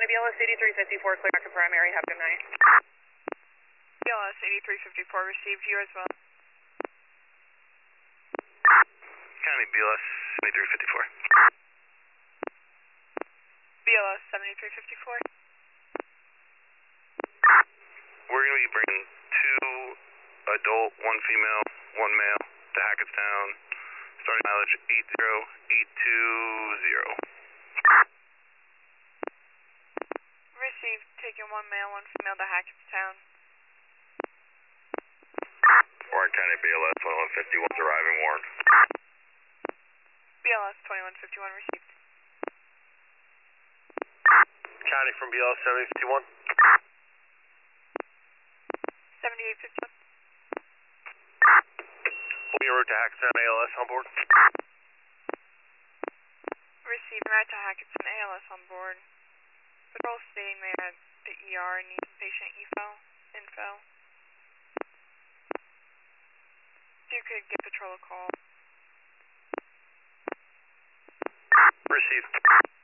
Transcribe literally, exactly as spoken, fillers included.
B L S eighty-three fifty-four, clear back to primary. Have a good night. B L S eighty-three fifty-four received, you as well. County B L S seventy-three fifty-four. B L S seventy-three fifty-four. We're going to be bringing two adult, one female, one male to Hackettstown. Starting mileage eight zero eight two zero. Received, taking one male, one female to Hackettstown. Warren County B L S twenty-one fifty-one is arriving, Warren. B L S twenty-one fifty-one received. County from B L S seventy fifty-one. seventy-eight fifty-one. Moving your route to Hackettstown, A L S on board. Received, right to Hackettstown, A L S on board. Patrol stating they're at the E R and needs patient E F O, info. If you could give patrol a call. Received.